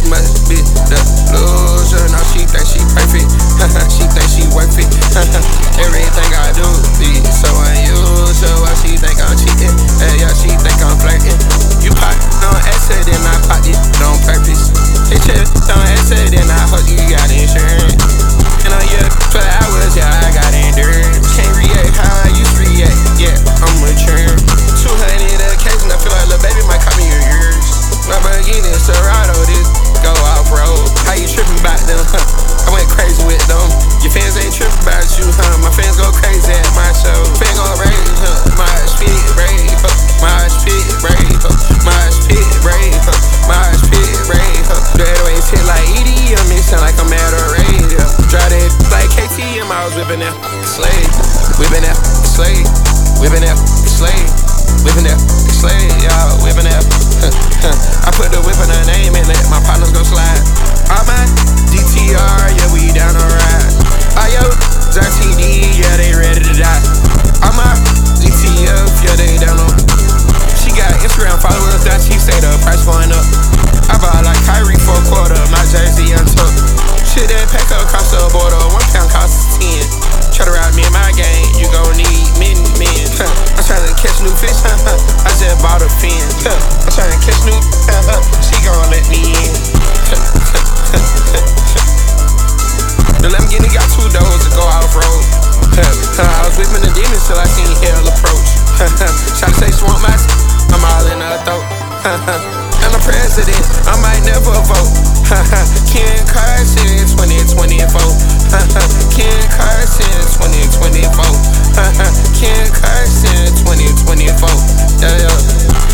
must be the loser. No, she think she perfect. She think she worth it. Everything I do be so unusual. Why she think I'm cheating? Yeah, she think I'm flirting. You pop on acid, then I pop it on purpose. Hit you on acid, then I hope you got insurance. And on your 12 hours, yeah, I got endurance. Can't react how I used to react. Yeah, I'm maturing. 200 occasion, I feel like little baby might call me your ears. Lamborghini, Serato, this go off road. How you tripping about them? I went crazy with them. Your fans ain't tripping about you, My fans go crazy at my show. Fan gon' rage, My spit brave, My spit brave, My spit brave, My spit brave. The airways hit like EDM, it sound like I'm at a radio. Drive that like KTM, I was whipping that slave, whipping that slave, whipping that slave, whipping that slave, y'all, whipping that. I put the whip on her name and let my partners go slide. All my DTR, yeah, we down the ride. All yo, ZTD, yeah, they ready to die. All my DTF, yeah, they down on. She got Instagram followers that she say the price going up. I bought like Kyrie for a quarter, my jersey untucked. Shit that pack across the border, 1 pound costs 10. Try to ride me in my game, you gon' need men. I'm tryna catch new fish, I just bought a fin. I'm tryna catch new, she gon' let me in. The Lamborghini got 2 doors to go off-road. I was whipping the demons till I seen hell approach. Try to say she want my I'm all in her throat. I'm the president, I might never vote. Ken Carson 2024. Ken Carson 2024. Ken Carson 2024. Yeah, yeah.